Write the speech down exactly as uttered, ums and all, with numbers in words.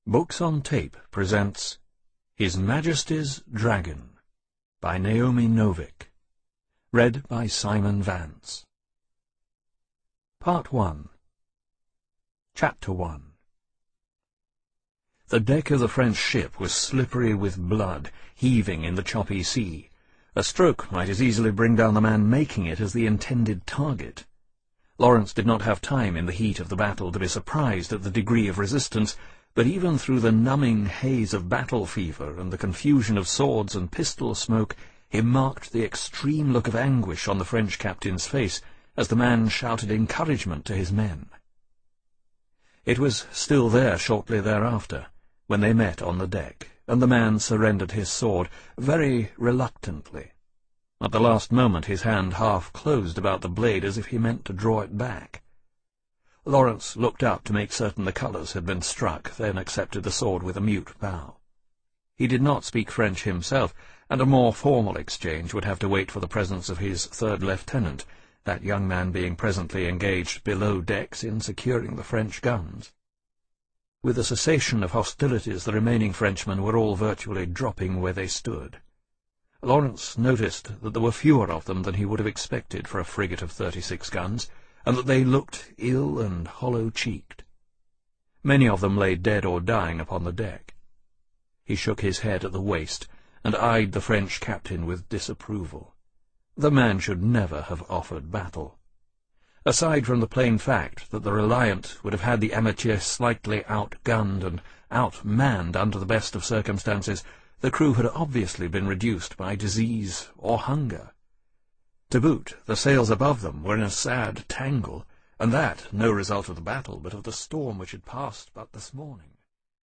Books on Tape presents His Majesty's Dragon by Naomi Novik. Read by Simon Vance. Part one. Chapter one. The deck of the French ship was slippery with blood, heaving in the choppy sea. A stroke might as easily bring down the man making it as the intended target. Lawrence did not have time in the heat of the battle to be surprised at the degree of resistance, but even through the numbing haze of battle fever and the confusion of swords and pistol smoke, he marked the extreme look of anguish on the French captain's face as the man shouted encouragement to his men. It was still there shortly thereafter, when they met on the deck, and the man surrendered his sword, very reluctantly. At the last moment his hand half closed about the blade as if he meant to draw it back. Lawrence looked up to make certain the colours had been struck, then accepted the sword with a mute bow. He did not speak French himself, and a more formal exchange would have to wait for the presence of his third lieutenant, that young man being presently engaged below decks in securing the French guns. With the cessation of hostilities, the remaining Frenchmen were all virtually dropping where they stood. Lawrence noticed that there were fewer of them than he would have expected for a frigate of thirty-six guns, and that they looked ill and hollow-cheeked. Many of them lay dead or dying upon the deck. He shook his head at the waist, and eyed the French captain with disapproval. The man should never have offered battle. Aside from the plain fact that the Reliant would have had the Amateur slightly outgunned and outmanned under the best of circumstances, the crew had obviously been reduced by disease or hunger. To boot, the sails above them were in a sad tangle, and that no result of the battle, but of the storm which had passed but this morning.